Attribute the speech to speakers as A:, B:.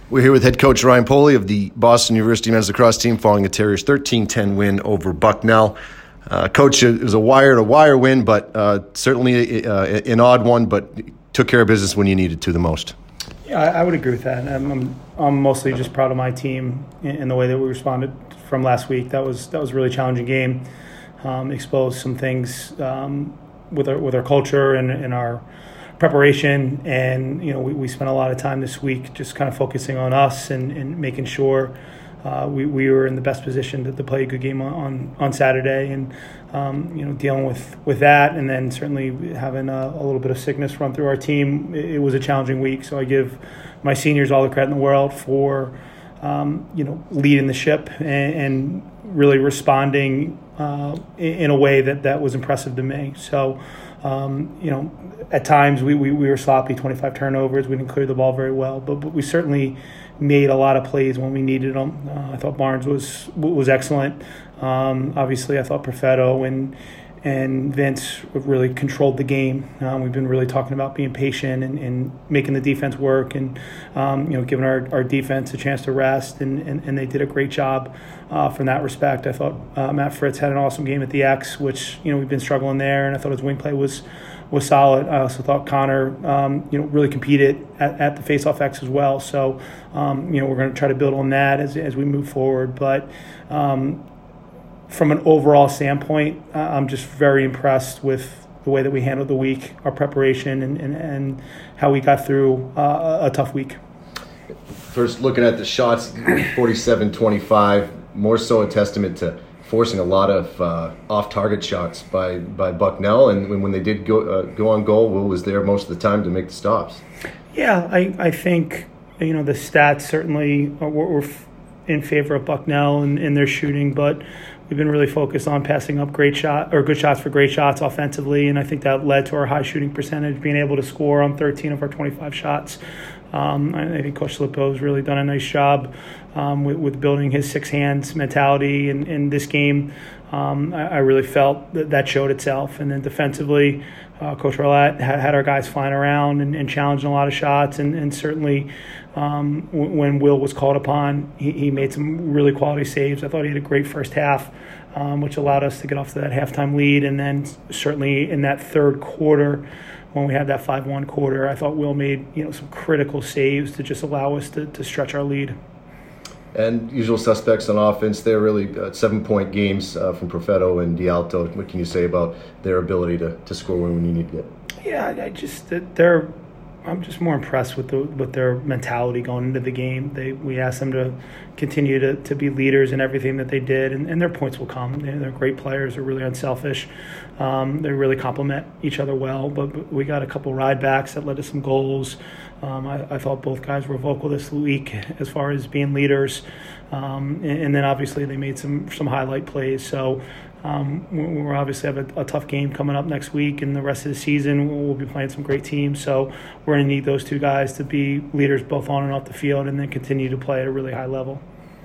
A: We're here with head coach Ryan Poley of the Boston University men's lacrosse team following the Terriers' 13-10 win over Bucknell. Coach, it was a wire-to-wire win, but certainly an odd one, but took care of business when you needed to the most.
B: Yeah, I would agree with that. I'm mostly just proud of my team in the way that we responded from last week. That was a really challenging game. Exposed some things with our culture and our preparation, and we spent a lot of time this week just kind of focusing on us and making sure we were in the best position to play a good game on Saturday, and dealing with that, and then certainly having a little bit of sickness run through our team. It was a challenging week, so I give my seniors all the credit in the world for leading the ship and really responding in a way that was impressive to me. So at times we were sloppy, 25 turnovers. We didn't clear the ball very well, but we certainly made a lot of plays when we needed them. I thought Barnes was excellent. Obviously, I thought Perfetto and Vince really controlled the game. We've been really talking about being patient and making the defense work, and giving our defense a chance to rest, and they did a great job from that respect. I thought Matt Fritz had an awesome game at the X, which we've been struggling there, and I thought his wing play was solid. I also thought Connor really competed at the face-off X as well. So we're going to try to build on that as we move forward. But from an overall standpoint, I'm just very impressed with the way that we handled the week, our preparation, and how we got through a tough week.
A: First, looking at the shots, 47-25, more so a testament to forcing a lot of off-target shots by Bucknell, and when they did go on goal, Will was there most of the time to make the stops. Yeah,
B: I think the stats certainly were in favor of Bucknell and their shooting, but we've been really focused on passing up good shots for great shots offensively, and I think that led to our high shooting percentage, being able to score on 13 of our 25 shots. I think Coach Lippo has really done a nice job with building his six hands mentality in this game. I really felt that showed itself. And then defensively, Coach Rowlett had our guys flying around and challenging a lot of shots. And certainly when Will was called upon, he made some really quality saves. I thought he had a great first half, which allowed us to get off to that halftime lead. And then certainly in that third quarter, when we had that 5-1 quarter, I thought Will made some critical saves to just allow us to stretch our lead.
A: And usual suspects on offense, they're really 7-point games from Perfetto and D'Alto. What can you say about their ability to score when you need to get?
B: Yeah, I'm just more impressed with their mentality going into the game. We asked them to continue to be leaders in everything that they did, and their points will come. They're great players. They're really unselfish. They really complement each other well. But we got a couple ride backs that led to some goals. I thought both guys were vocal this week as far as being leaders. And then obviously they made some highlight plays. So we're obviously have a tough game coming up next week, and the rest of the season we'll be playing some great teams. So we're going to need those two guys to be leaders both on and off the field, and then continue to play at a really high level.